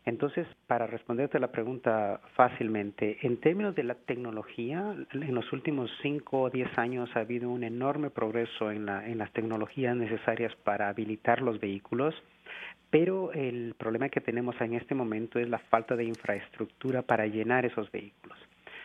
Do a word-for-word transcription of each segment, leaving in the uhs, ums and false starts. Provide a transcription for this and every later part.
Entonces, para responderte la pregunta fácilmente, en términos de la tecnología, en los últimos cinco o diez años ha habido un enorme progreso en, la, en las tecnologías necesarias para habilitar los vehículos, pero el problema que tenemos en este momento es la falta de infraestructura para llenar esos vehículos.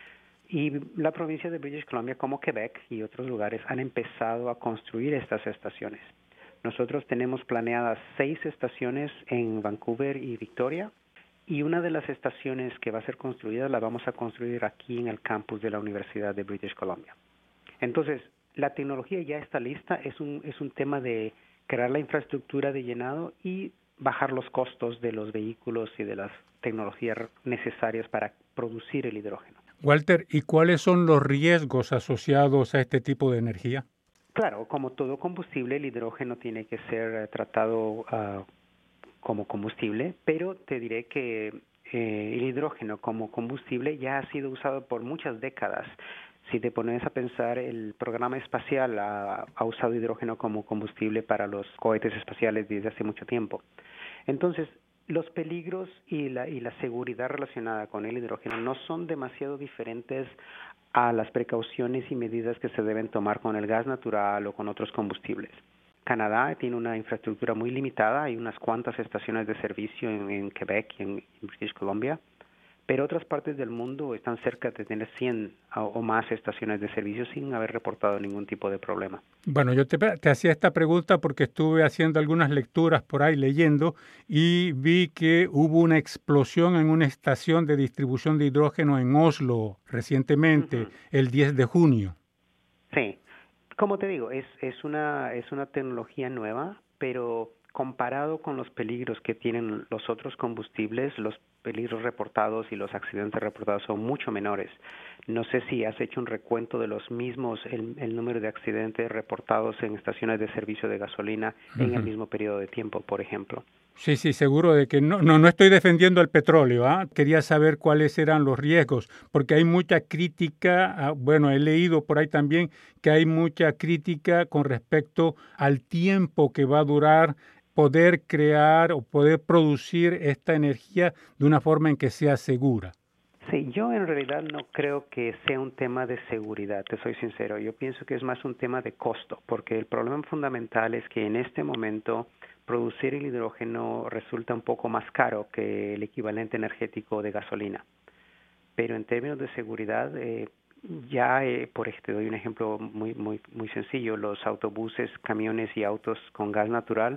Y la provincia de British Columbia, como Quebec y otros lugares, han empezado a construir estas estaciones. Nosotros tenemos planeadas seis estaciones en Vancouver y Victoria, y una de las estaciones que va a ser construida la vamos a construir aquí en el campus de la Universidad de British Columbia. Entonces, la tecnología ya está lista, es un, es un tema de crear la infraestructura de llenado y bajar los costos de los vehículos y de las tecnologías necesarias para producir el hidrógeno. Walter, ¿y cuáles son los riesgos asociados a este tipo de energía? Claro, como todo combustible, el hidrógeno tiene que ser eh, tratado uh, como combustible, pero te diré que eh, el hidrógeno como combustible ya ha sido usado por muchas décadas. Si te pones a pensar, el programa espacial ha, ha usado hidrógeno como combustible para los cohetes espaciales desde hace mucho tiempo. Entonces, los peligros y la, y la seguridad relacionada con el hidrógeno no son demasiado diferentes a las precauciones y medidas que se deben tomar con el gas natural o con otros combustibles. Canadá tiene una infraestructura muy limitada, hay unas cuantas estaciones de servicio en, en Quebec y en, en British Columbia, pero otras partes del mundo están cerca de tener cien o, o más estaciones de servicio sin haber reportado ningún tipo de problema. Bueno, yo te, te hacía esta pregunta porque estuve haciendo algunas lecturas por ahí leyendo y vi que hubo una explosión en una estación de distribución de hidrógeno en Oslo recientemente, Uh-huh. el diez de junio. Sí, como te digo, es, es, una, es una tecnología nueva, pero comparado con los peligros que tienen los otros combustibles, los peligros reportados y los accidentes reportados son mucho menores. No sé si has hecho un recuento de los mismos, el, el número de accidentes reportados en estaciones de servicio de gasolina en el Uh-huh. mismo periodo de tiempo, por ejemplo. Sí, sí, seguro de que no, no, no estoy defendiendo el petróleo. ¿ah? Quería saber cuáles eran los riesgos, porque hay mucha crítica, ah, bueno, he leído por ahí también que hay mucha crítica con respecto al tiempo que va a durar poder crear o poder producir esta energía de una forma en que sea segura. Sí, yo en realidad no creo que sea un tema de seguridad, te soy sincero. Yo pienso que es más un tema de costo, porque el problema fundamental es que en este momento producir el hidrógeno resulta un poco más caro que el equivalente energético de gasolina. Pero en términos de seguridad, eh, ya, eh, por ejemplo, te doy un ejemplo muy, muy, muy sencillo. Los autobuses, camiones y autos con gas natural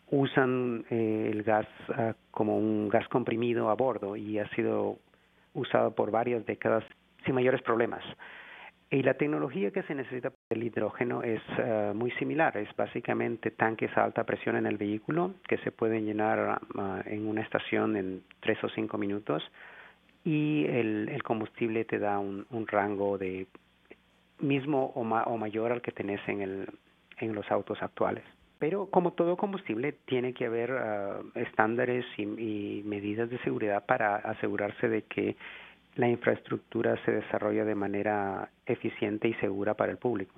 usan eh, el gas uh, como un gas comprimido a bordo y ha sido usado por varias décadas sin mayores problemas. Y la tecnología que se necesita para el hidrógeno es uh, muy similar. Es básicamente tanques a alta presión en el vehículo que se pueden llenar uh, en una estación en tres o cinco minutos y el, el combustible te da un, un rango de mismo o, ma, o mayor al que tenés en, el, en los autos actuales. Pero como todo combustible, tiene que haber uh, estándares y, y medidas de seguridad para asegurarse de que la infraestructura se desarrolla de manera eficiente y segura para el público.